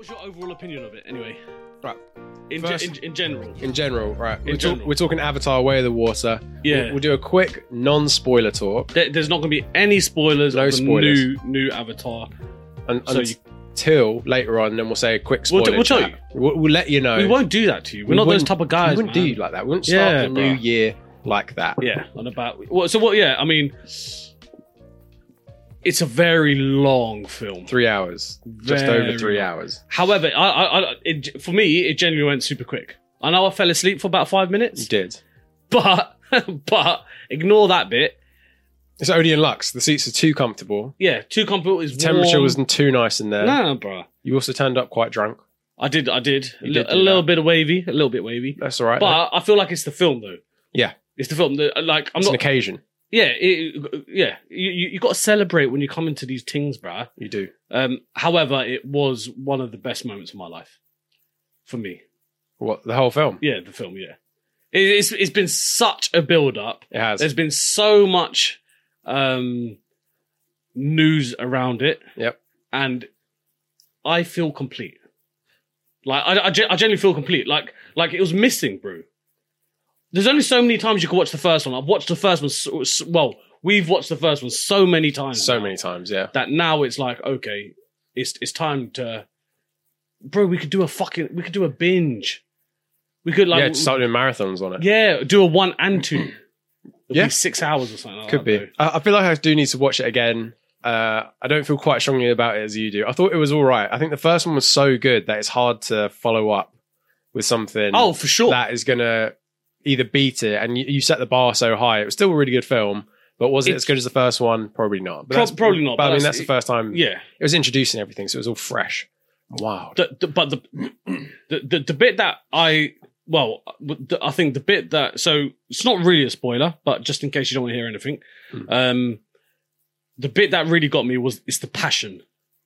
What's your overall opinion of it, anyway? Right. In general. In general, right. general. We're talking Avatar: Way of the Water. Yeah. We'll do a quick non-spoiler talk. There's not going to be any spoilers No of the spoilers. new Avatar. Until later on, then we'll say a quick spoiler. We'll tell chat. you. We'll let you know. We won't do that to you. We're not those type of guys, We wouldn't man. do you like that. We wouldn't start the new bro. year like that. Yeah, on about... Yeah, I mean... It's a very long film. 3 hours. Just Very over 3 long. hours. However, for me, it genuinely went super quick. I know I fell asleep for about 5 You minutes, did. but ignore that bit. It's Odeon Lux. The seats are too comfortable. Yeah, too comfortable. Is The temperature wasn't too nice in there. No, bro. You also turned up quite drunk. I did. You did A do little that. bit of wavy, a little bit wavy. That's all right. But I feel like it's the film, though. yeah, It's the film. Like I'm it's an not. occasion. Yeah, You got to celebrate when you come into these things, bruh. You do. However, it was one of the best moments of my life, for me. What, the whole film? Yeah, the film. Yeah, it's been such a build up. It has. There's been so much news around it. Yep. And I feel complete. Like I genuinely feel complete. Like it was missing, bro. There's only so many times you can watch the first one. I've watched the first one. We've watched the first one so many times. So now, many times, yeah. that now it's like, okay, it's time to, bro. We could do a binge. We could Yeah, to start doing marathons on it. do a 1 and 2. It'll Yeah. be 6 hours or something. Like Could that, be. bro. I feel like I do need to watch it again. I don't feel quite strongly about it as you do. I thought it was all right. I think the first one was so good that it's hard to follow up with something Oh, for sure. that is going to either beat it. And you set the bar so high. It was still a really good film, but was it as good as the first one? Probably not. But Probably not. But I mean, that's- that's the first time. Yeah. It was introducing everything, so it was all fresh. Wow. But the bit that I think the bit that, so it's not really a spoiler, but just in case you don't want to hear anything, the bit that really got me is the passion,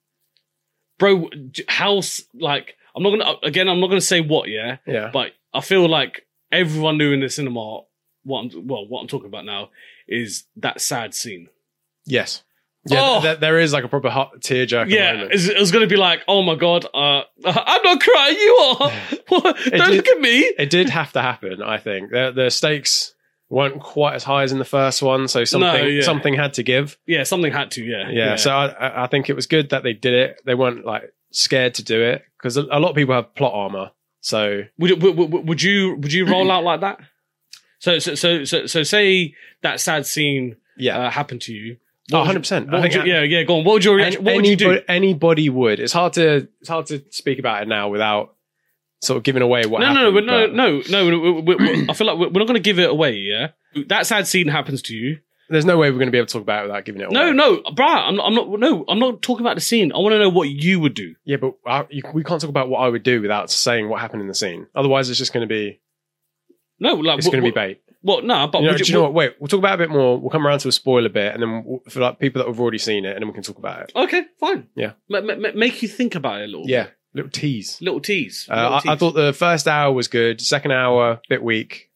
bro. How I'm not gonna say what, Yeah. but I feel like everyone knew in the cinema what I'm talking about now is that sad scene. Yes. Yeah, Oh! there is like a proper hot tearjerker Yeah, moment. it was going to be like, oh my God, I'm not crying, you are. Don't look at me. It did have to happen, I think. The stakes weren't quite as high as in the first one, so something had to give. Yeah, something had to, yeah. Yeah, so I think it was good that they did it. They weren't like scared to do it because a lot of people have plot armor. So Would you roll out like that? So say that sad scene happened to you. 100%. Go on. What would your reaction? What would you do? Anybody would. It's hard to speak about it now without sort of giving away what happened. No. I feel like we're not going to give it away. Yeah, that sad scene happens to you. There's no way we're going to be able to talk about it without giving it away. No, bruh, I'm not talking about the scene. I want to know what you would do. Yeah, but we can't talk about what I would do without saying what happened in the scene. Otherwise, it's just going to be. No, like it's going to be bait. Well, no, but do you know what? Wait, we'll talk about it a bit more. We'll come around to a spoiler bit, and then for like people that have already seen it, and then we can talk about it. Okay, fine. Yeah, make you think about it a little. Yeah, little tease. Little tease. I thought the first hour was good. Second hour, a bit weak.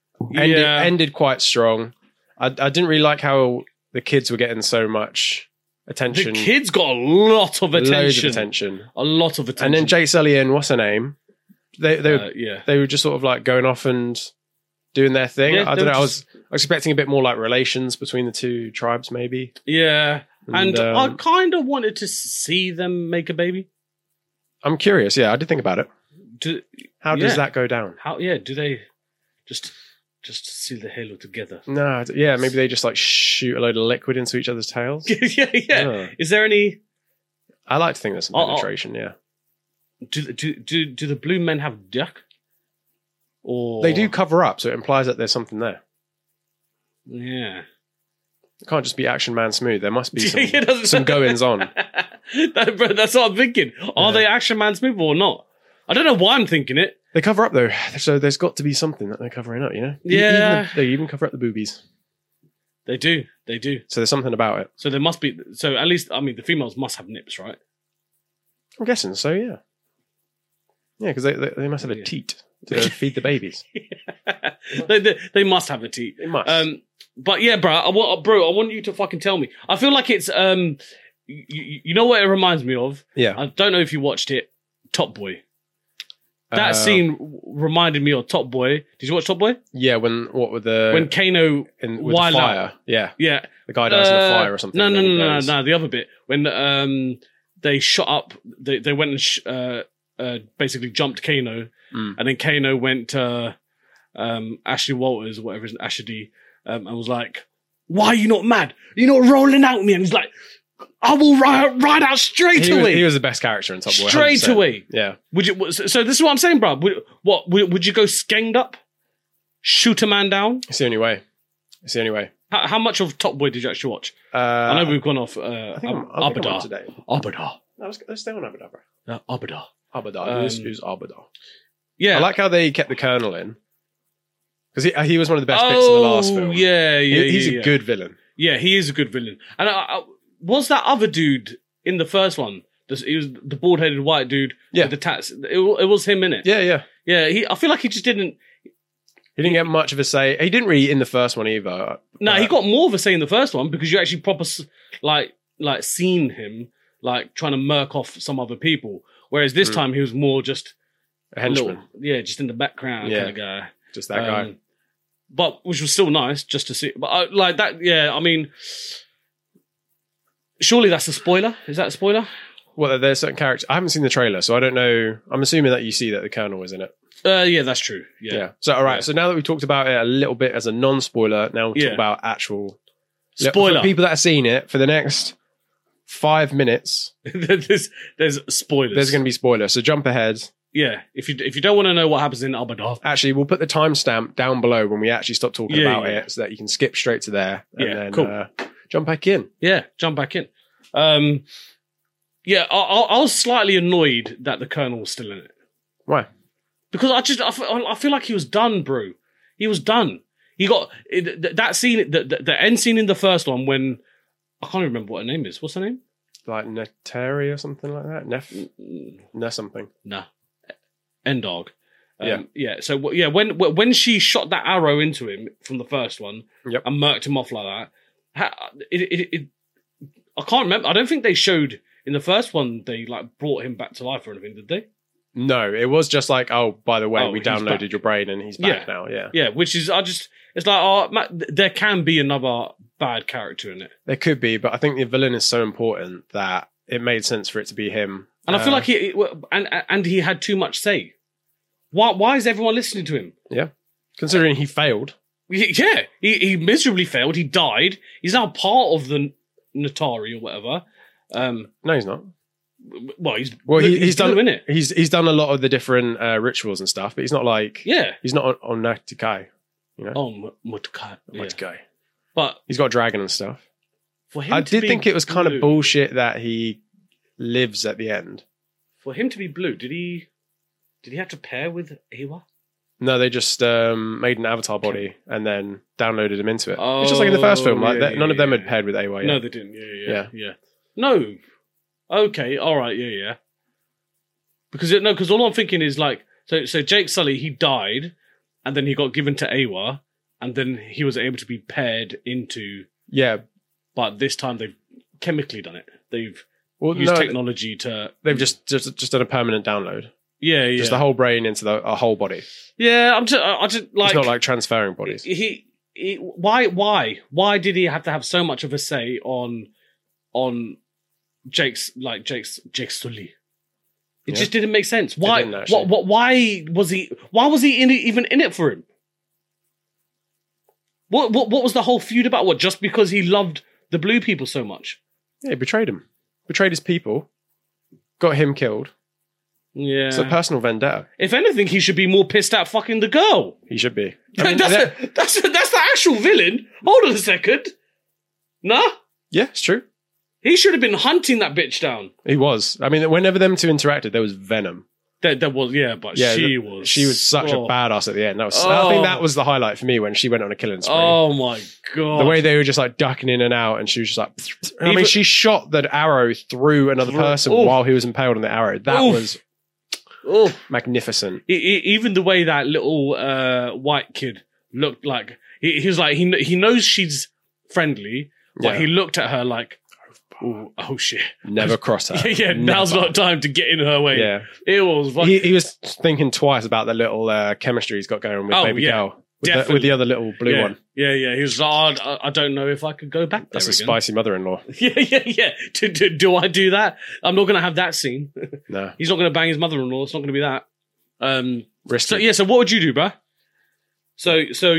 Ended quite strong. I didn't really like how the kids were getting so much attention. The kids got a lot of attention. Loads of attention. A lot of attention. And then Jake Sully and what's her name? They were just sort of like going off and doing their thing. Yeah, I don't know. I was expecting a bit more like relations between the two tribes, maybe. Yeah, and I kind of wanted to see them make a baby. I'm curious. Yeah, I did think about it. How does that go down? Do they just seal the halo together? No, yeah, maybe they just like shoot a load of liquid into each other's tails. yeah. Is there any? I like to think there's some penetration. Yeah. Do the blue men have duck? Or they do cover up, so it implies that there's something there. Yeah. It can't just be Action Man Smooth. There must be some goings on. Bro, that's what I'm thinking. Are they Action Man Smooth or not? I don't know why I'm thinking it. They cover up though, so there's got to be something that they're covering up. You know? Yeah. They even cover up the boobies. They do. So there's something about it. So there must be. So at least, I mean, the females must have nips, right? I'm guessing so. Yeah. Yeah, because they must have a teat to feed the babies. They must have a teat. They must. But yeah, bro, I want you to fucking tell me. I feel like it's you know what it reminds me of? Yeah. I don't know if you watched it, Top Boy. That scene reminded me of Top Boy. Did you watch Top Boy? Yeah, when Kano with the wild fire. out. Yeah. Yeah. The guy dies in the fire or something. No, the other bit. When they shot up, they went and basically jumped Kano, and then Kano went to Ashley Walters, or whatever his Ashley, and was like, "Why are you not mad? You're not rolling out me." And he's like, "I will ride out straight away." He was the best character in Top Boy. Straight 100%. away. Yeah. Would you? So this is what I'm saying, bro. Would you go skenged up, shoot a man down? It's the only way. It's the only way. How much of Top Boy did you actually watch? I know we've gone off I think I'm up today. Abada. No, let's stay on Abada, bro. Abada. Abada. Who's Abada? Yeah. I like how they kept the Colonel in. Because he was one of the best bits in the last film. Yeah. He's a good villain. Yeah, he is a good villain. And was that other dude in the first one? He was the bald-headed white dude with the tats. It was him, innit? Yeah. Yeah, I feel like he just didn't... He didn't get much of a say. He didn't really in the first one either. No, he got more of a say in the first one because you actually proper like seen him like trying to murk off some other people. Whereas this time he was more just a henchman. Just in the background kind of guy. Just that guy. But which was still nice just to see. But like that, yeah. I mean, surely that's a spoiler. Is that a spoiler? Well, there's certain characters. I haven't seen the trailer, so I don't know. I'm assuming that you see that the Colonel is in it. Yeah, that's true. Yeah. So, all right. So now that we've talked about it a little bit as a non-spoiler, now we'll talk about actual spoiler. For people that have seen it, for the next 5 minutes, there's spoilers. There's going to be spoilers. So jump ahead. Yeah. If you don't want to know what happens in Abada, actually, we'll put the timestamp down below when we actually stop talking about it, so that you can skip straight to there and then cool. Jump back in. Yeah, jump back in. Yeah, I was slightly annoyed that the Colonel was still in it. Why? Because I feel like he was done, bro. He was done. He got that scene, the end scene in the first one when I can't even remember what her name is. What's her name? Like Neteri or something like that. Nef something. Nah, Endog. Yeah. So when she shot that arrow into him from the first one, and murked him off like that, I can't remember. I don't think they showed in the first one they like brought him back to life or anything, did they? No, it was just like, oh, by the way, we downloaded your brain and he's back now. Yeah. Yeah, which is, it's like, there can be another bad character in it. There could be, but I think the villain is so important that it made sense for it to be him. And I feel like he had too much say. Why is everyone listening to him? Yeah. Considering he failed. Yeah, he miserably failed. He died. He's now part of the Natari or whatever. No, he's not. Well, he's done it. He's done a lot of the different rituals and stuff, but he's not like he's not on Natikai, you know. Oh, Mutkai. But he's got a dragon and stuff. For him, I did think it was kind of bullshit that he lives at the end. For him to be blue, did he have to pair with Eywa? No, they just made an avatar body and then downloaded him into it. It's just like in the first film, none of them had paired with Eywa. No, they didn't. Yeah. No. Okay, all right, yeah. Because all I'm thinking is like, so Jake Sully, he died, and then he got given to Eywa, and then he was able to be paired into. Yeah, but this time they've chemically done it. They've used technology to. They've just done a permanent download. Yeah. Just the whole brain into a whole body. Yeah, I just like. It's not like transferring bodies. Why did he have to have so much of a say on Jake Sully? It just didn't make sense. Why? Why was he even in it for him? What was the whole feud about? What, just because he loved the blue people so much? Yeah, he betrayed him. Betrayed his people. Got him killed. Yeah. It's a personal vendetta. If anything, he should be more pissed at fucking the girl. He should be. That's the actual villain. Hold on a second. Nah? Yeah, it's true. He should have been hunting that bitch down. He was. I mean, whenever them two interacted, there was venom. There was, but she was. She was such a badass at the end. I think that was the highlight for me when she went on a killing spree. Oh my God. The way they were just like ducking in and out, and she was just like. I mean, she shot that arrow through another person while he was impaled on the arrow. That was magnificent. Even the way that little white kid looked like he was like he knows she's friendly, but he looked at her like, Ooh, oh shit. Never cross her. Yeah, now's not time to get in her way. Yeah. It was He was thinking twice about the little chemistry he's got going with baby girl. With the other little blue one. Yeah. He was like, I don't know if I could go back there. That's a again. spicy mother-in-law. Yeah. Do I do that? I'm not going to have that scene. No. He's not going to bang his mother-in-law. It's not going to be that. Risky. So what would you do, bruh? So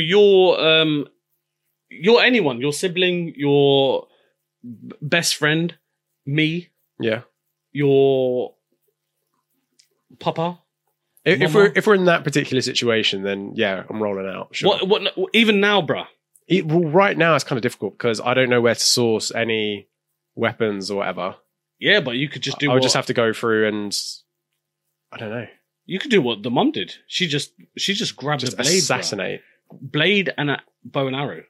you're anyone, your sibling, your best friend, me, Yeah. your papa. If we're in that particular situation, then yeah, I'm rolling out. Sure. What? Even now, bruh. Well, right now it's kind of difficult because I don't know where to source any weapons or whatever. Yeah, but you could just do. I would just have to go through and I don't know. You could do what the mum did. She just grabbed a blade, assassinate, blade and a bow and arrow.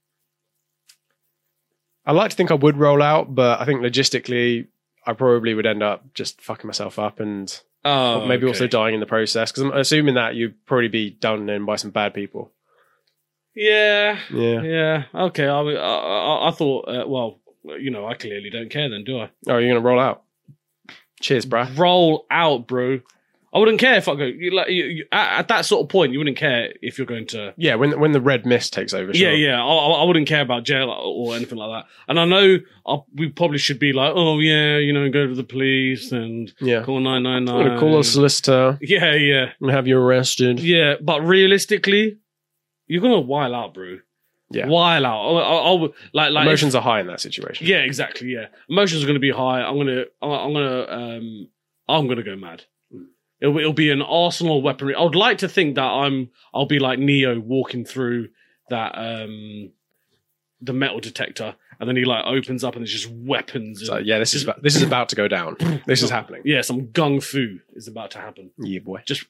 I like to think I would roll out, but I think logistically, I probably would end up just fucking myself up and maybe also dying in the process. Because I'm assuming that you'd probably be done in by some bad people. Yeah. Okay. I thought. Well, I clearly don't care. Then, do I? Oh, you're gonna roll out? Cheers, bruh. Roll out, bro. I wouldn't care if I go. At that sort of point, you wouldn't care if you're going to. Yeah, when the red mist takes over. Sure. Yeah. I wouldn't care about jail or anything like that. And I know we probably should be like, oh yeah, go to the police and call 999. I'm gonna call a solicitor. Yeah. And have you arrested. Yeah, but realistically, you're gonna while out, bro. Yeah, while out. I'll like emotions are high in that situation. Yeah, exactly. Yeah, emotions are gonna be high. I'm gonna go mad. It'll be an arsenal of weaponry. I would like to think that I'll be like Neo walking through that the metal detector, and then he like opens up and there's just weapons. So yeah, this is about to go down. This is happening. Yeah, some gung fu is about to happen. Yeah, boy. Just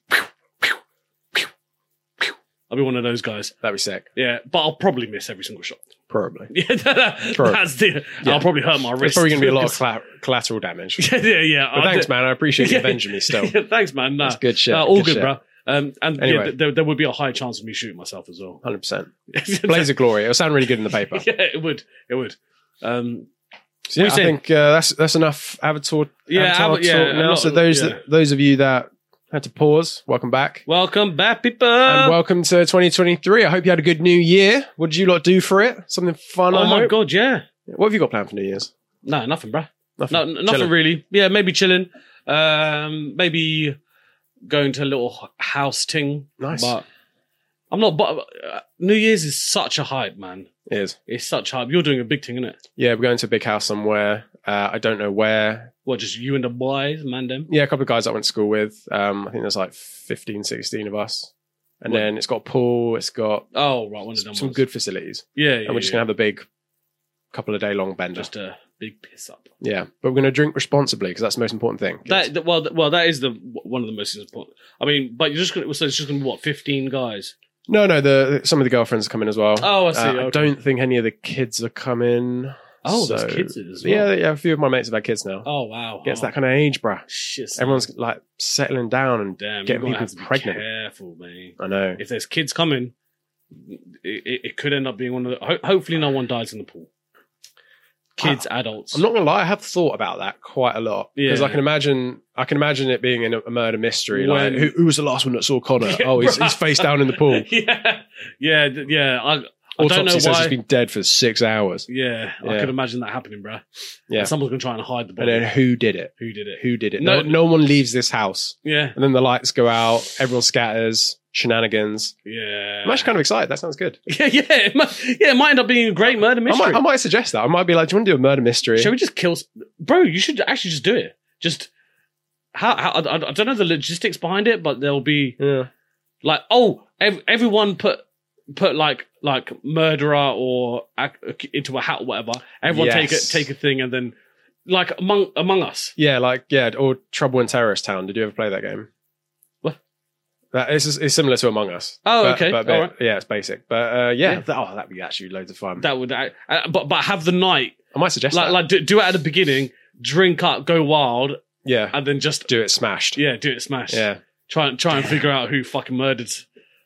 I'll be one of those guys. That'd be sick. Yeah, but I'll probably miss every single shot. Probably. Yeah, that's the. Yeah. I'll probably hurt my wrist. There's probably going to be a lot of collateral damage. Yeah. But thanks, man. I appreciate you avenging me still. Yeah, thanks, man. Nah. That's good shit. All good, bro. And anyway. there would be a high chance of me shooting myself as well. 100%. Blaze of Glory. It'll sound really good in the paper. Yeah, it would. So yeah, I think that's enough Avatar talk now. So those of you that had to pause, welcome back. Welcome back, people. And welcome to 2023. I hope you had a good New Year. What did you lot do for it? Something fun, Oh my God, yeah. What have you got planned for New Year's? No, nothing, bro. Nothing really. Yeah, maybe chilling. Maybe going to a little house ting. Nice. But I'm not. But New Year's is such a hype, man. It is. It's such hype. You're doing a big thing, isn't it? Yeah, we're going to a big house somewhere. I don't know where. What, just you and the boys, man, them? Yeah, a couple of guys I went to school with. I think there's like 15, 16 of us. And then it's got a pool. It's got one of them some good facilities. Yeah, and we're just going to have a big couple of day long bender. Just a big piss up. Yeah, but we're going to drink responsibly because that's the most important thing. That is one of the most important. I mean, but you're just going to, so it's just going to be what, 15 guys? No, some of the girlfriends are coming as well. Oh, I see. Okay. I don't think any of the kids are coming. Oh, there's kids as well. Yeah, a few of my mates have had kids now. Oh, wow. It's that kind of age, bruh. Shit. Everyone's like settling down and getting people have to pregnant. Be careful, man. I know. If there's kids coming, it could end up being one of the. Hopefully, no one dies in the pool. Kids, adults. I'm not gonna lie, I have thought about that quite a lot because I can imagine it being in a murder mystery. Like, who was the last one that saw Connor? Yeah, he's face down in the pool. Yeah. I Autopsy don't know says why. he's been dead for 6 hours. Yeah, I could imagine that happening, bro. Yeah, and someone's gonna try and hide the body. And then who did it? Who did it? No one leaves this house. Yeah, and then the lights go out. Everyone scatters. Shenanigans. Yeah, I'm actually kind of excited. That sounds good. Yeah. It might end up being a great murder mystery. I might suggest that. I might be like, do you want to do a murder mystery? Shall we just kill? Bro, you should actually just do it. Just how I don't know the logistics behind it, but there'll be like everyone put like murderer or into a hat or whatever. Everyone take a thing and then like among us. Yeah, or Trouble in Terrorist Town. Did you ever play that game? What? It's similar to Among Us. Oh, okay. But all right. Yeah, it's basic. But that'd be actually loads of fun. That would, but have the night. I might suggest that. Like do it at the beginning, drink up, go wild. Yeah, and then just do it smashed. Yeah, do it smashed. Yeah, try and figure out who fucking murdered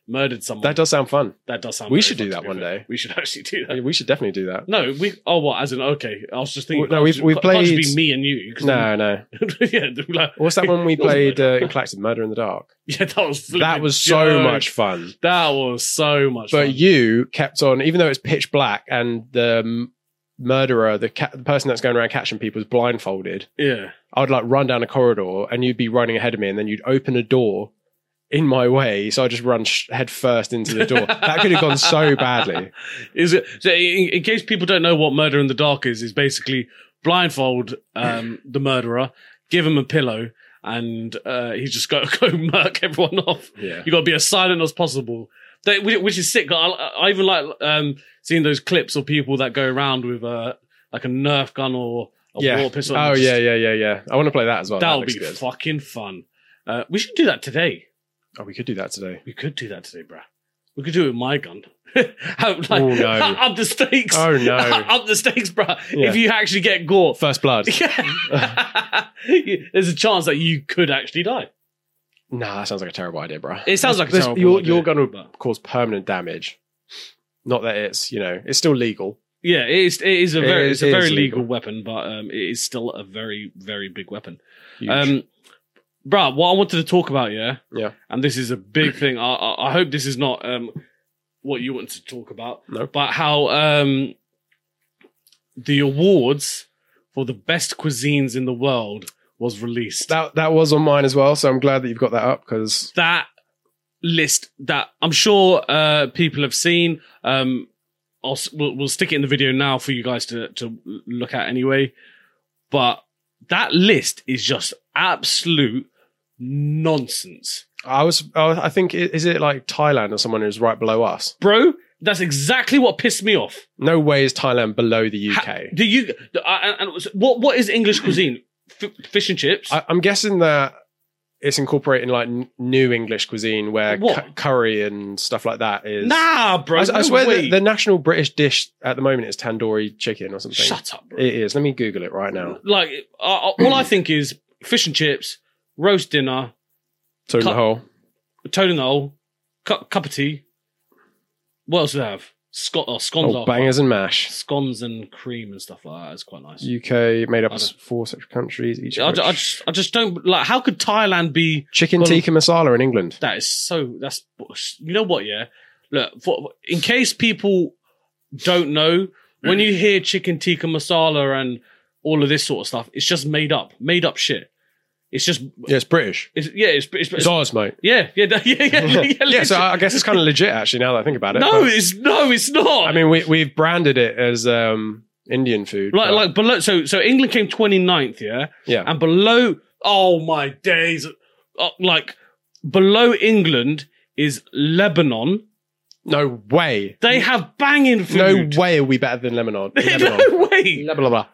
murdered someone. That does sound fun. That does sound. We very should fun, do to that be one fair. day. We should actually do that. We should definitely do that. No, we. Oh, what? As in, okay. I was just thinking. No, we've can't played. just be me and you. 'cause No. yeah. Like, What's that one we It wasn't played like- in Collective? Murder in the Dark. Yeah, that was. That flipping was so joke. much fun. That was so much. But fun. you kept on, even though it's pitch black and the murderer, the person that's going around catching people is blindfolded. Yeah. I would like run down a corridor and you'd be running ahead of me, and then you'd open a door in my way, so I just run head first into the door. That could have gone so badly. Is it? So in case people don't know what Murder in the Dark is basically blindfold the murderer, give him a pillow, and he's just go murk everyone off. Yeah. You got to be as silent as possible. Which is sick. I even like seeing those clips of people that go around with like a Nerf gun or a water pistol. Oh yeah. I want to play that as well. That That would be looks good. fucking fun. We should do that today. Oh, we could do that today. We could do that today, bruh. We could do it with my gun. Like, Oh, no. Up the stakes. Oh, no. Up the stakes, bruh. Yeah. If you actually get caught. First blood. There's a chance that you could actually die. Nah, that sounds like a terrible idea, bro. It sounds like a terrible idea, You're going to but- cause permanent damage. Not that it's, it's still legal. Yeah, it is a very It is very legal. legal weapon, but it is still a very, very big weapon. Huge. Bruh, what I wanted to talk about, yeah, and this is a big thing. I hope this is not what you want to talk about, No. but how the awards for the best cuisines in the world was released. That was on mine as well, so I'm glad that you've got that up because That list that I'm sure people have seen. We'll stick it in the video now for you guys to look at anyway. But that list is just absolute nonsense. I think is it like Thailand or someone who's right below us? Bro, that's exactly what pissed me off. No way is Thailand below the UK. What is English cuisine? Fish and chips? I'm guessing that it's incorporating like new English cuisine where What? curry and stuff like that is. Nah, bro. I no swear way. the national British dish at the moment is tandoori chicken or something. Shut up, bro. It is. Let me Google it right now. Like, all I think is fish and chips, roast dinner, So in the hole. toad in the hole, cup of tea. What else do they have? Scones Oh, are bangers and mash. scones and cream and stuff like that. It's quite nice. UK made up I of don't- 4 separate countries. Each I which- just don't like. How could Thailand be? chicken well- tikka masala in England. That is so. That's you know what? Yeah, look. In case people don't know, when you hear chicken tikka masala and all of this sort of stuff, it's just made up shit. It's just Yeah, it's British. it's ours, mate. yeah. Yeah, so I guess it's kind of legit actually. Now that I think about it. no, But, it's not. I mean, we've branded it as Indian food. but- like below. So England came 29th, yeah, yeah. and below. Oh my days! Like below England is Lebanon. No way. They have banging food. No way are we better than Lebanon. Lebanon. No way. Blah, blah, blah.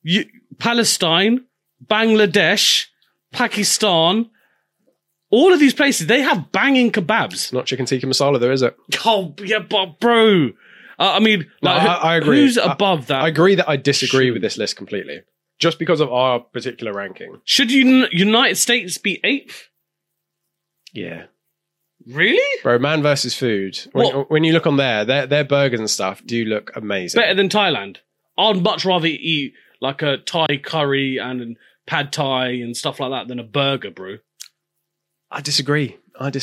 Palestine, Bangladesh, Pakistan, all of these places, they have banging kebabs. It's not chicken tikka masala, though, is it? Oh, yeah, but bro. I mean, No, like, I agree. Who's above that? I agree that I disagree Shoot. with this list completely. Just because of our particular ranking. Should United States be 8th? Yeah. Really? Bro, man versus food. What? When you look on there, their burgers and stuff do look amazing. Better than Thailand. I'd much rather eat like a Thai curry and pad Thai and stuff like that than a burger, bro. I disagree.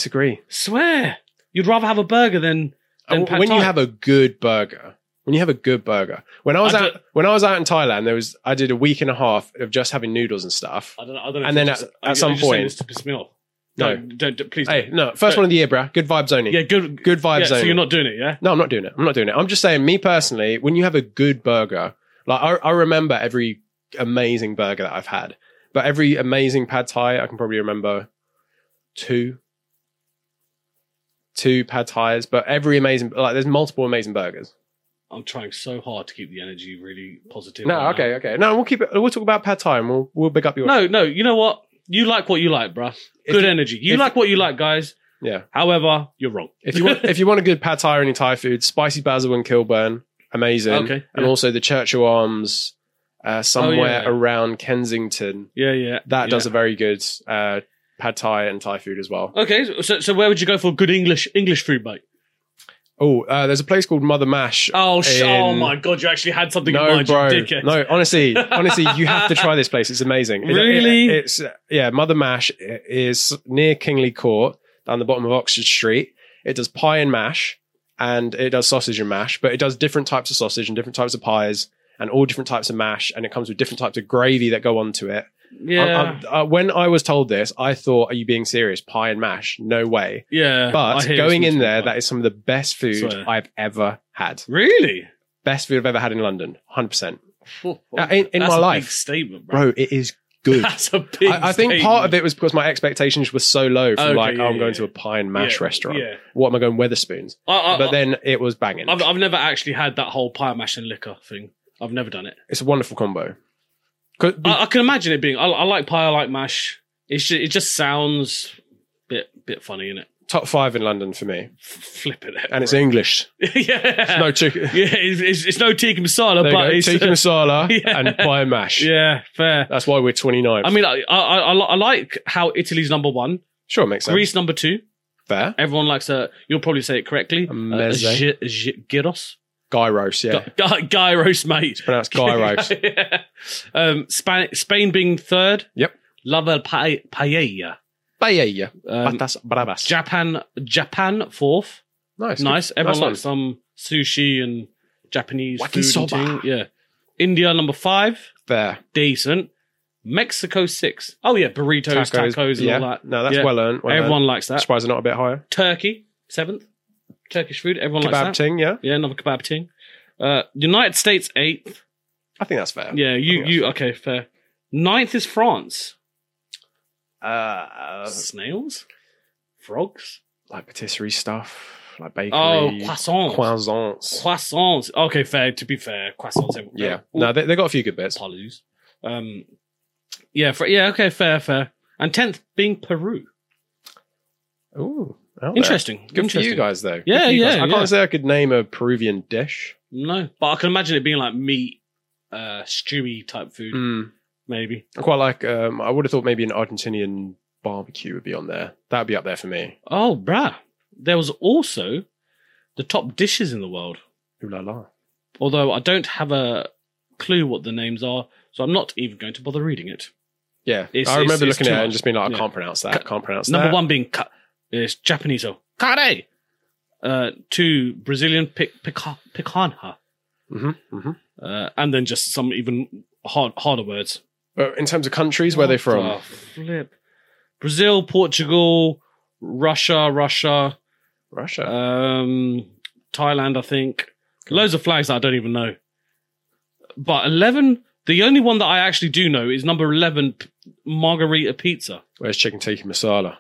Swear. You'd rather have a burger than pad When Thai. you have a good burger, when I was out in Thailand, I did a week and a half of just having noodles and stuff. I don't know. And then at some just saying point- this to piss me off. No. Don't please. Hey, no, first one of the year, bruh. Good vibes only. Yeah, good vibes So only. you're not doing it, yeah? No, I'm not doing it. I'm just saying, me personally, when you have a good burger, like I remember every amazing burger that I've had, but every amazing pad Thai, I can probably remember two pad Thais, but every amazing, like there's multiple amazing burgers. I'm trying so hard to keep the energy really positive. No, right now. okay. No, we'll keep it. We'll talk about pad Thai and we'll big up your. No, you know what? You like what you like, bruh. Good energy. You like what you like, guys. Yeah. However, you're wrong. If you want a good pad Thai or any Thai food, spicy basil and Kilburn, amazing. Okay, And yeah. also the Churchill somewhere yeah. around Kensington. Yeah. That does a very good pad Thai and Thai food as well. Okay, so where would you go for good English food, mate? Oh, there's a place called Mother Mash. Oh my God, you actually had something in mind, bro. you dickhead. No, honestly, you have to try this place. It's amazing. Really? It's Mother Mash is near Kingley Court, down the bottom of Oxford Street. It does pie and mash, and it does sausage and mash, but it does different types of sausage and different types of pies and all different types of mash, and it comes with different types of gravy that go onto it. Yeah. When I was told this, I thought, are you being serious? Pie and mash? No way. Yeah. But going in there, that is some of the best food I've ever had. Really? Best food I've ever had in London. 100%. In my life. Big statement, bro. It is good. That's a big I think part of it was because my expectations were so low from I'm going to a pie and mash restaurant. Yeah. What am I going, Weatherspoons? But then it was banging. I've never actually had that whole pie and mash and liquor thing. I've never done it. It's a wonderful combo. I can imagine it being. I like pie. I like mash. It just sounds bit funny, innit? Top 5 in London for me. Flip it, and it's English. Yeah, it's no chicken. Yeah, it's no tikka masala, but it's tikka masala and pie and mash. Yeah, fair. That's why we're 29. I mean, I like how Italy's number 1. Sure, makes sense. Greece number 2. Fair. Everyone likes you'll probably say it correctly. Gyros. Gyros, yeah. Gyros, mate. It's pronounced gyros. Yeah. Spain being 3rd. Yep. La paella. Paella. Patas bravas. Japan 4th. Nice. Everyone likes some sushi and Japanese food and thing. Yeah. India number 5. Fair. Decent. Mexico 6. Oh yeah, burritos, tacos and all that. No, that's well earned. Everyone likes that. Surprised they're not a bit higher. Turkey 7th. Turkish food. Everyone likes that. Kebab ting, yeah. Yeah, another kebab ting. United States 8th. I think that's fair. Yeah, okay, fair. 9th is France. Snails? Frogs? Like patisserie stuff, like bakery. Oh, croissants. Croissants. Okay, fair. To be fair, croissants. Yeah. No, they got a few good bits. Palus. Okay, fair. And 10th being Peru. Ooh. Interesting. Good for you guys, though. Yeah. I can't say I could name a Peruvian dish. No, but I can imagine it being like meat, stewy type food, maybe. I quite like, I would have thought maybe an Argentinian barbecue would be on there. That would be up there for me. Oh, bruh. There was also the top dishes in the world. Ooh la la. Although I don't have a clue what the names are, so I'm not even going to bother reading it. Yeah, I remember looking at it and just being like, I can't pronounce that. Number 1 being is Japanese, kare. 2 Brazilian picanha. And then just some even harder words. But in terms of countries, where are they from? Flip. Brazil, Portugal, Russia. Thailand, I think. Cool. Loads of flags that I don't even know. But 11, the only one that I actually do know is number 11, Margarita Pizza. Where's chicken tikka masala?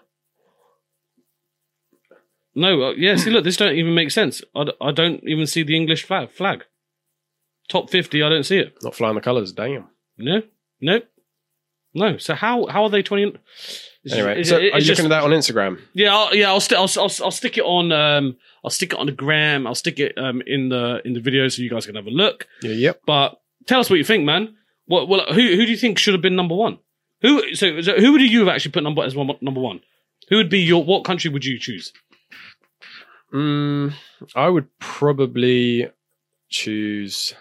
No, see, look, this don't even make sense. I don't even see the English flag. Top 50, I don't see it. Not flying the colours, damn. No. So how are they 20? Anyway, are you looking at that on Instagram? Yeah, I'll stick it on. I'll stick it on the gram. I'll stick it in the video so you guys can have a look. Yeah, yep. But tell us what you think, man. Who do you think should have been number 1? Who would you have actually put number 1? Who would be what country would you choose? I would probably choose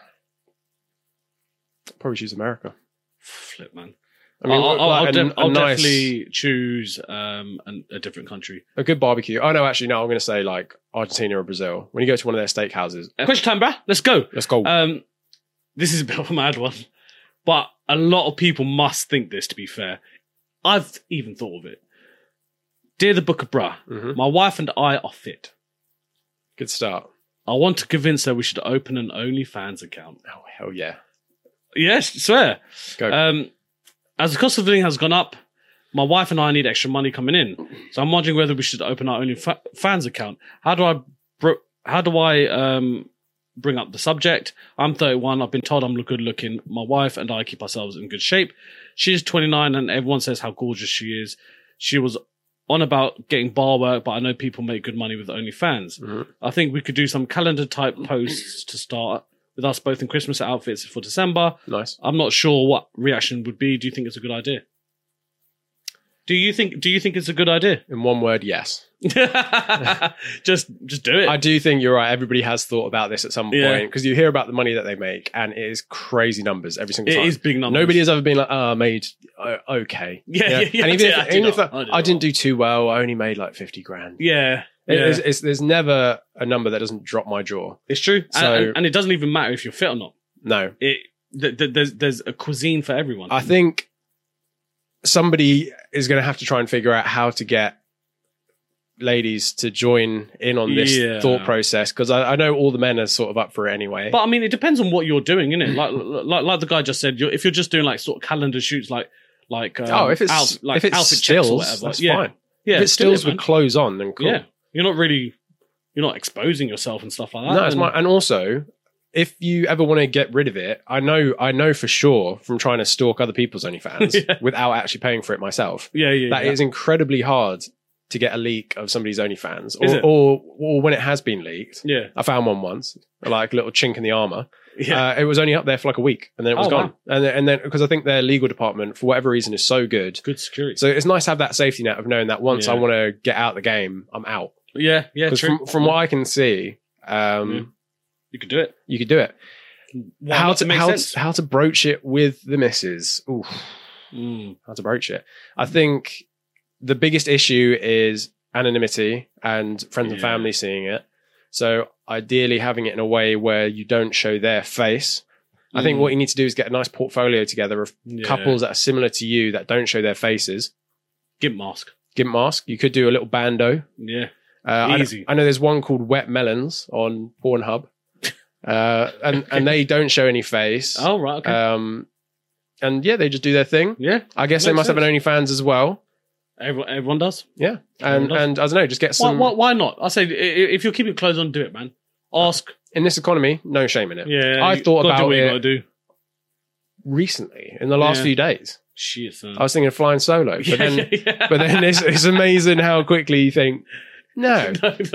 America. Flip, man. I mean, I'll definitely choose a different country. A good barbecue. Oh, no, actually, no, I'm going to say like Argentina or Brazil. When you go to one of their steakhouses. Question time, bruh. Let's go. This is a bit of a mad one, but a lot of people must think this, to be fair. I've even thought of it. Dear the Book of Bruh, my wife and I are fit. Good start. I want to convince her we should open an OnlyFans account. Oh, hell yeah. Yes, swear. Go. As the cost of living has gone up, my wife and I need extra money coming in. So I'm wondering whether we should open our OnlyFans account. How do I bring up the subject? I'm 31. I've been told I'm good looking. My wife and I keep ourselves in good shape. She's 29 and everyone says how gorgeous she is. She was on about getting bar work, but I know people make good money with OnlyFans. I think we could do some calendar type posts to start with us both in Christmas outfits for December. Nice. I'm not sure what reaction would be. Do you think it's a good idea? Do you think it's a good idea? In one word, yes. just do it. I do think you're right. Everybody has thought about this at some point because you hear about the money that they make, and it is crazy numbers every single time. It is big numbers. Nobody has ever been like, "Oh, I made okay." Yeah. And even if I didn't do too well, I only made like 50 grand. Yeah. There's never a number that doesn't drop my jaw. It's true. So, and it doesn't even matter if you're fit or not. No. There's a cuisine for everyone. I think somebody is going to have to try and figure out how to get ladies to join in on this thought process, because I know all the men are sort of up for it anyway. But I mean, it depends on what you're doing, innit? like the guy just said, if you're just doing like sort of calendar shoots, if it's outfit checks stills, or whatever, that's fine. Yeah, if it's stills with clothes on, then cool. Yeah, you're not exposing yourself and stuff like that. No, it's and also, if you ever want to get rid of it, I know for sure from trying to stalk other people's OnlyFans without actually paying for it myself. That is incredibly hard to get a leak of somebody's OnlyFans, or when it has been leaked. Yeah, I found one once, like a little chink in the armor. Yeah, it was only up there for like a week, and then it was gone. Wow. And then because I think their legal department, for whatever reason, is so good security. So it's nice to have that safety net of knowing that once I want to get out the game, I'm out. Yeah, true. From what I can see, you could do it. You could do it. How to broach it with the missus? Ooh, how to broach it? I think the biggest issue is anonymity and friends and family seeing it. So ideally having it in a way where you don't show their face. I think what you need to do is get a nice portfolio together of couples that are similar to you that don't show their faces. Gimp mask. You could do a little bando. Yeah. Easy. I know there's one called Wet Melons on Pornhub. And they don't show any face. Oh, right. Okay. And they just do their thing. Yeah. I guess they must have an OnlyFans as well. Everyone does. Yeah. And I don't know, just get some. Why not? I say, if you're keeping clothes on, do it, man. Ask. In this economy, no shame in it. Yeah. I thought about it you gotta do. Recently, in the last few days. Shit, son. I was thinking of flying solo, but then it's amazing how quickly you think, no.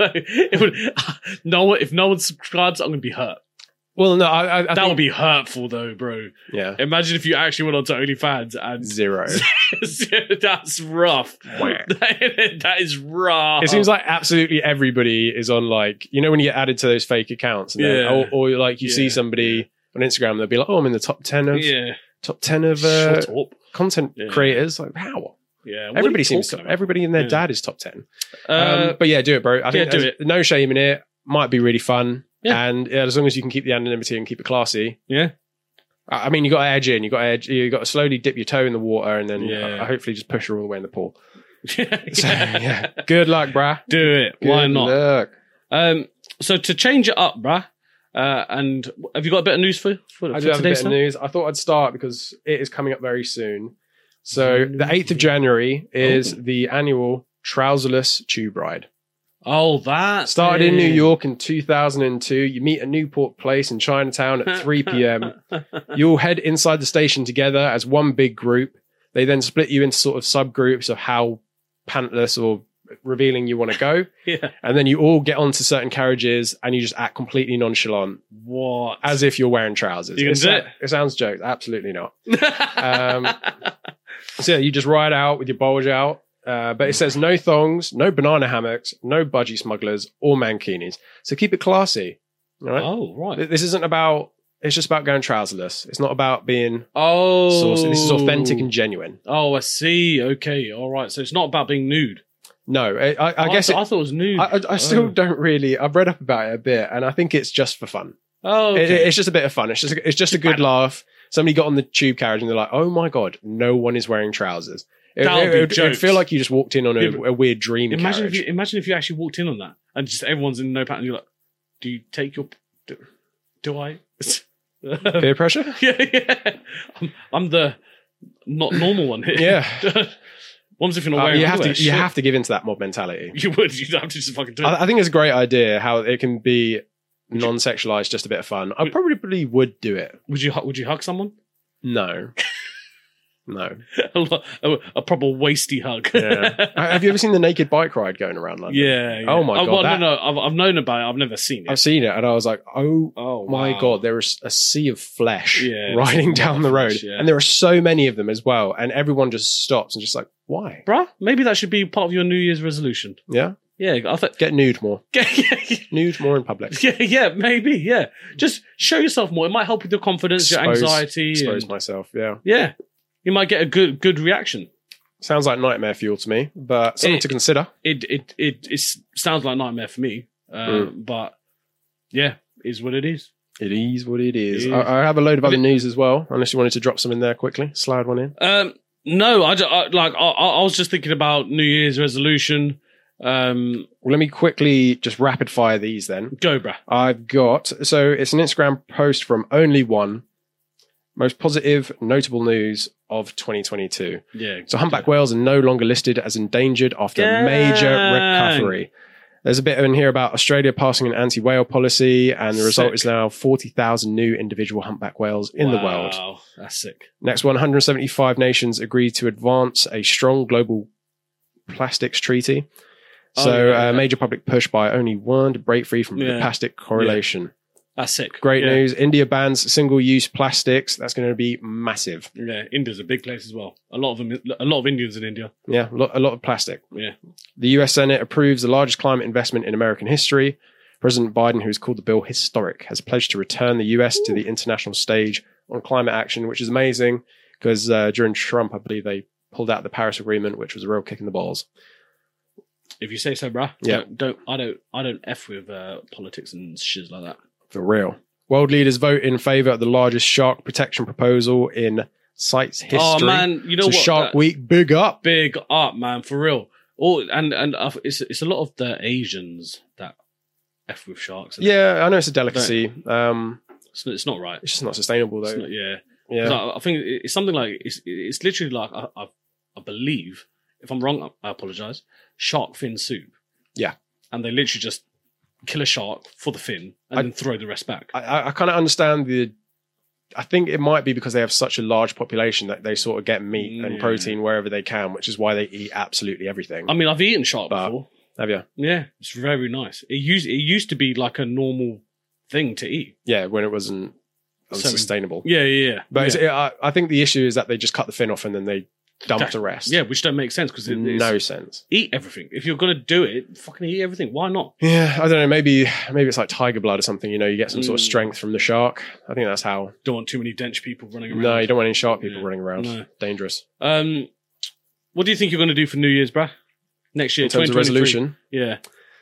If no one subscribes, I'm going to be hurt. Well, no, I that would be hurtful, though, bro. Yeah. Imagine if you actually went onto OnlyFans and 0. That's rough. That is rough. It seems like absolutely everybody is on, like, you know, when you get added to those fake accounts, and then, or like you see somebody on Instagram, they'll be like, "Oh, I'm in the top 10 of content creators." Like, how? Yeah, everybody and their dad is top 10. But do it, bro. I think do it. No shame in it. Might be really fun. Yeah. And as long as you can keep the anonymity and keep it classy. Yeah. I mean, you got to edge in. You got to slowly dip your toe in the water, and then hopefully just push her all the way in the pool. Good luck, bruh. Do it. Good Why not? Luck. So to change it up, bruh. And have you got a bit of news for I do have a bit of news. I thought I'd start because it is coming up very soon. So the 8th of January is the annual Trouserless Tube Ride. Oh, that started in New York in 2002. You meet at Newport Place in Chinatown at 3 p.m. You'll head inside the station together as one big group. They then split you into sort of subgroups of how pantless or revealing you want to go. And then you all get onto certain carriages and you just act completely nonchalant. What? As if you're wearing trousers. It sounds jokes. Absolutely not. So you just ride out with your bulge out. But it says no thongs, no banana hammocks, no budgie smugglers, or mankinis. So keep it classy. All right? Oh, right. This isn't about, it's just about going trouserless. It's not about being saucy. This is authentic and genuine. Oh, I see. Okay. All right. So it's not about being nude. No, I guess I thought it was nude. I still don't really, I've read up about it a bit, and I think it's just for fun. Oh, okay. It's just a bit of fun. It's just a good laugh. Somebody got on the tube carriage and they're like, oh my God, no one is wearing trousers. It would feel like you just walked in on a weird dream carriage. Imagine if you actually walked in on that and just everyone's in no pants and you're like, do you take your... Do I? Peer pressure? Yeah. I'm the not normal one here. Yeah. What if you're not wearing you have to give into that mob mentality. You'd have to just fucking do it. I think it's a great idea how it can be non-sexualized, just a bit of fun. I probably would do it. Would you hug someone? No. No. A proper wasty hug. Yeah. Have you ever seen the naked bike ride going around London? Yeah. Oh my God. No. I've known about it. I've never seen it. I've seen it and I was like, oh my God, there is a sea of flesh riding down the road. Yeah. And there are so many of them as well. And everyone just stops and just like, Why? bruh. Maybe that should be part of your New Year's resolution. Yeah. Yeah, I thought. Get nude more. Yeah, Nude more in public. yeah, maybe. Yeah, just show yourself more. It might help with your confidence, your anxiety. Expose myself. Yeah. Yeah, you might get a good reaction. Sounds like nightmare fuel to me, but something to consider. It sounds like nightmare for me, but yeah, is what it is. It is what it is. It is. I have a load of other news as well, unless you wanted to drop some in there quickly. Slide one in. No, I was just thinking about New Year's resolution. Well, let me quickly just rapid fire these then. Go, bruh. I've got, so it's an Instagram post from Only One. Most positive, notable news of 2022. Yeah. So humpback whales are no longer listed as endangered after major recovery. There's a bit in here about Australia passing an anti-whale policy, and the result is now 40,000 new individual humpback whales in the world. Wow, that's sick. Next one, 175 nations agreed to advance a strong global plastics treaty. So a major public push by Only One to break free from the plastic correlation. That's sick. Great news. India bans single-use plastics. That's going to be massive. Yeah, India's a big place as well. A lot of Indians in India. Yeah, a lot of plastic. Yeah. The US Senate approves the largest climate investment in American history. President Biden, who's called the bill historic, has pledged to return the US to the international stage on climate action, which is amazing because during Trump, I believe they pulled out the Paris Agreement, which was a real kick in the balls. If you say so, bruh. Yeah. I don't F with politics and shiz like that. For real. World leaders vote in favour of the largest shark protection proposal in CITES history. Oh man, you know so what? Shark Week, big up. Big up, man, for real. And it's a lot of the Asians that F with sharks. Yeah, I know it's a delicacy. It's not right. It's just not sustainable though. Not, yeah. Yeah. I think it's something like it's literally like I believe, if I'm wrong, I apologize. Shark fin soup. Yeah. And they literally just kill a shark for the fin and then throw the rest back. I kind of understand I think it might be because they have such a large population that they sort of get meat and protein wherever they can, which is why they eat absolutely everything. I mean, I've eaten shark before. Have you? Yeah, it's very nice. It used to be like a normal thing to eat. Yeah, when it wasn't unsustainable. Yeah. But I think the issue is that they just cut the fin off and then they dump the rest. Yeah, which don't make sense because no sense. Eat everything. If you're gonna do it, fucking eat everything. Why not? Yeah, I don't know. Maybe it's like tiger blood or something. You know, you get some sort of strength from the shark. I think that's how. Don't want too many dench people running around. No, you don't want any shark people running around. No. Dangerous. What do you think you're gonna do for New Year's, bruh? Next year, in terms of resolution. Yeah.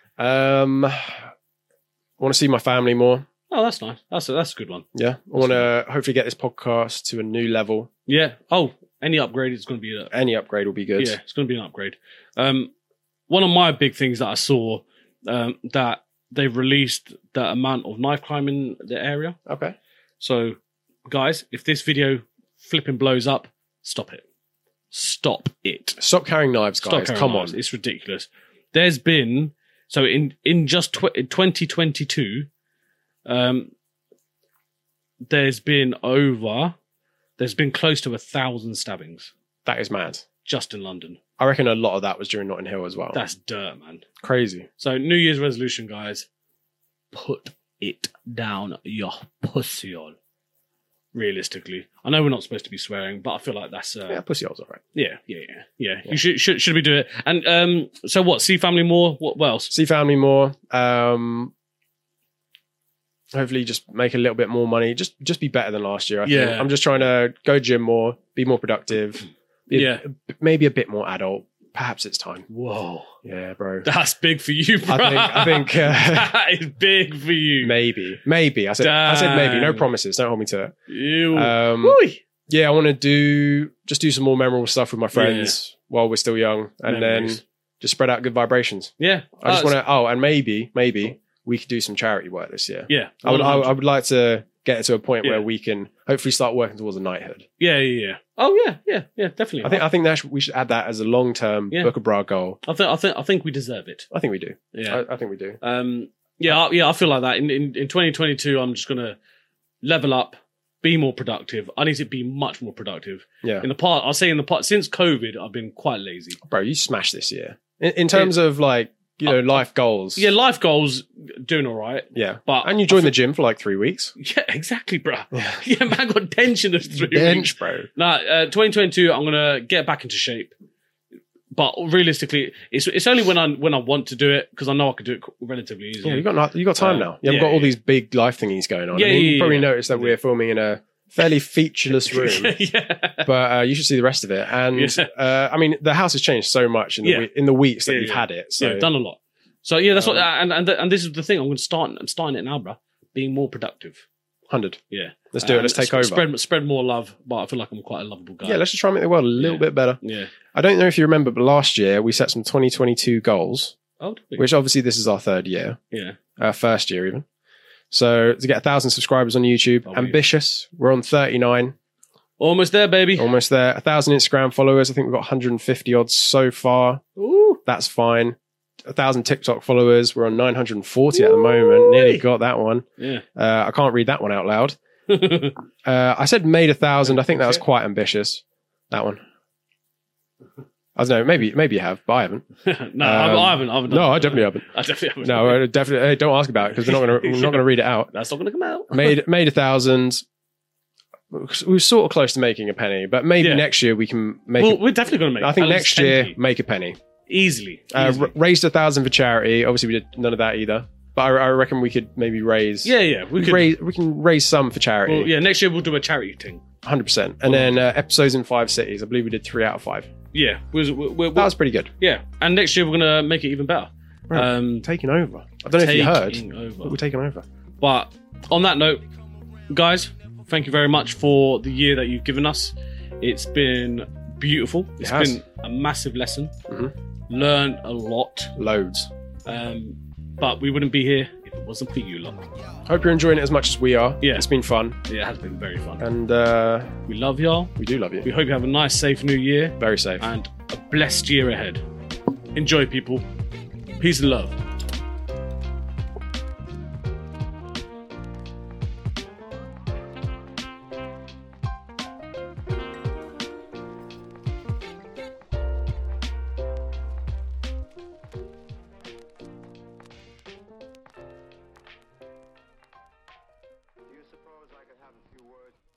I want to see my family more. Oh, that's nice. That's a good one. Yeah, I want to hopefully get this podcast to a new level. Yeah. Oh, any upgrade is going to be any upgrade will be good. Yeah, it's going to be an upgrade. One of my big things that I saw that they've released the amount of knife crime in the area. Okay. So, guys, if this video flipping blows up, stop it. Stop it. Stop carrying knives, guys. Come on. It's ridiculous. There's been so in just 2022. There's been close to 1,000 stabbings That is mad. just in London. I reckon a lot of that was during Notting Hill as well. That's dirt, man. Crazy. So New Year's resolution, guys, put it down your pussy on. Realistically, I know we're not supposed to be swearing, but I feel like that's yeah, pussy hole's all right. Yeah. You should we do it? And so what? See family more. What else? See family more. Hopefully, just make a little bit more money. Just be better than last year. I think. I'm just trying to go gym more, be more productive. Maybe a bit more adult. Perhaps it's time. Whoa. Yeah, bro. That's big for you, bro. I think that is big for you. Maybe. I said maybe. No promises. Don't hold me to it. Ew. Yeah, I want to do some more memorable stuff with my friends while we're still young, and then just spread out good vibrations. Yeah. I just want to. Oh, and maybe we could do some charity work this year. Yeah. I would like to get it to a point where we can hopefully start working towards a knighthood. Yeah. Oh yeah, definitely. I think we should add that as a long-term Book of Bra goal. I think we deserve it. I think we do. Yeah. I think we do. I feel like that. In 2022, I'm just gonna level up, be more productive. I need to be much more productive. Yeah. I'll say since COVID, I've been quite lazy. Bro, you smashed this year. In terms of like, life goals. Yeah, life goals, doing all right. Yeah. And you joined the gym for like 3 weeks. Yeah, exactly, bro. Yeah, man, got tension of 3 weeks. Bench, bro. Nah, 2022, I'm going to get back into shape. But realistically, it's only when I want to do it, because I know I could do it relatively easily. Yeah, you got time now. You haven't got all these big life thingies going on. Yeah, you probably noticed that we're filming in a fairly featureless room. Yeah. But you should see the rest of it. And I mean, the house has changed so much in the weeks that you've had it. So done a lot. So yeah, that's what. And this is the thing. I'm starting it now, bro. Being more productive. 100. Yeah. Let's do it. Let's take over. Spread more love. But I feel like I'm quite a lovable guy. Yeah, let's just try and make the world a little bit better. Yeah. I don't know if you remember, but last year we set some 2022 goals, which obviously this is our third year. Yeah. First year even. So to get 1,000 subscribers on YouTube, ambitious. We're on 39. Almost there, baby. Almost there. 1,000 Instagram followers. I think we've got 150 odds so far. Ooh. That's fine. 1,000 TikTok followers. We're on 940 at the moment. Nearly got that one. Yeah. I can't read that one out loud. I said made 1,000. I think that was quite ambitious. That one. I don't know. Maybe you have, but I haven't. No, I haven't. No, I definitely haven't. I definitely haven't. No, I definitely. Hey, don't ask about it because we're not going to read it out. That's not going to come out. Made 1,000. We were sort of close to making a penny, but maybe next year we can make. Well, we're definitely going to make. I think next year make a penny easily. Raised 1,000 for charity. Obviously, we did none of that either. But I reckon we could maybe raise. Yeah, we can raise some for charity. Well, yeah, next year we'll do a charity thing. 100%. And then episodes in 5 cities. I believe we did 3 out of 5. Yeah, that was pretty good. Yeah, and next year we're gonna make it even better. Right. Taking over. I don't know if you heard. But we're taking over. But on that note, guys, thank you very much for the year that you've given us. It's been beautiful. It's been a massive lesson. Mm-hmm. Learned a lot. Loads. But we wouldn't be here if it wasn't for you lot. Hope you're enjoying it as much as we are. Yeah. It's been fun. Yeah, it has been very fun. And we love y'all. We do love you. We hope you have a nice, safe new year. Very safe. And a blessed year ahead. Enjoy, people. Peace and love. Do you suppose I could have a few words?